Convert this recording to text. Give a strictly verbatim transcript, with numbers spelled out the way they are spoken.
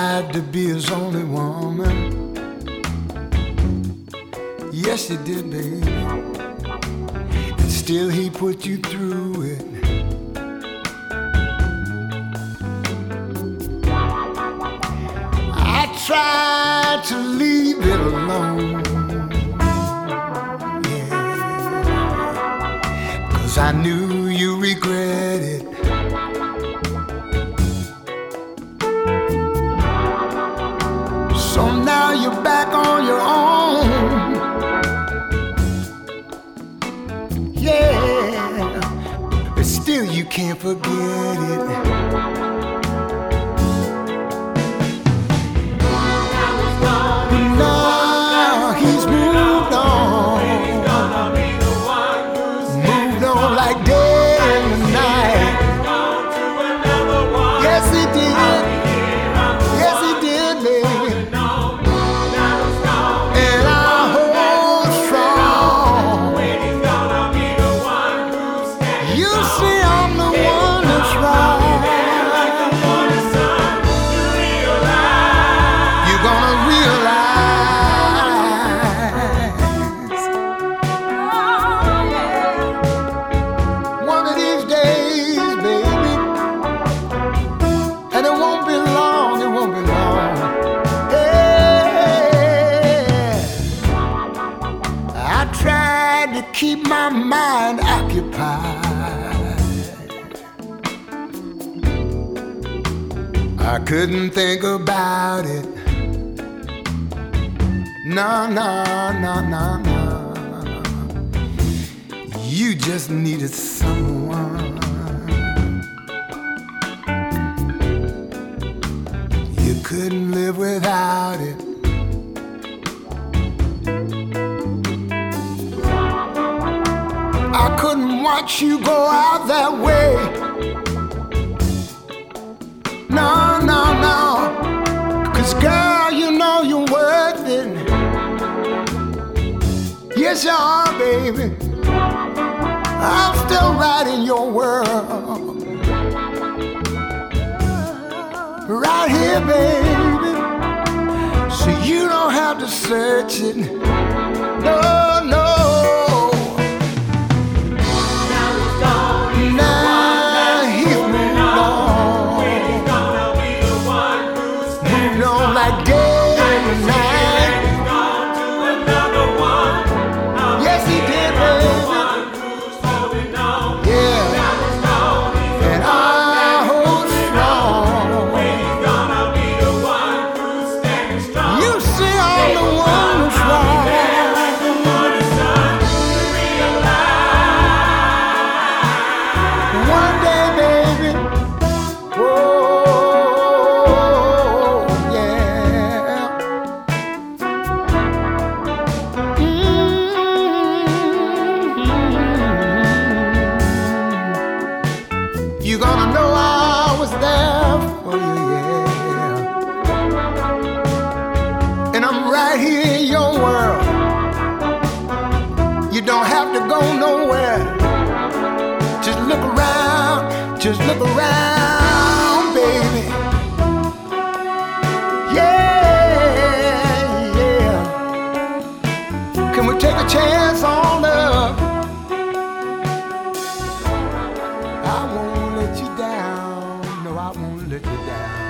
tried to be his only woman. Yes, he did, baby. And still he put you through it. I tried to leave it alone. Yeah. 'Cause I knew you regret it. So now you're back on your own. Yeah, but still you can't forget it. Now he's moved on. Moved on like day and night. Yes, he did. Yes, he did, baby. And I hold strong. You see, I'm the one that's right. You're gonna realize one of these days, baby, and it won't be long, it won't be long. Yeah. I tried to keep my mind occupied. I couldn't think about it. No, no, no, no, no. You just needed someone. You couldn't live without it. I couldn't watch you go out that way. No, no, no. 'Cause girl, you know you're worth it. Yes, you are, baby. I'm still right in your world. Right here, baby. So you don't have to search it. No, no. Now he's moved on. Moved on like day and night. Yes, he did, baby. Yeah. And I hold strong. You see, I'm the one who's right. One day, baby. Oh, yeah. Mm-hmm. You're gonna know I was there for you, yeah. And I'm right here in your world. You don't have to go nowhere. Just look around, just look around, baby. Yeah, yeah. Can we take a chance on love? I won't let you down. No, I won't let you down.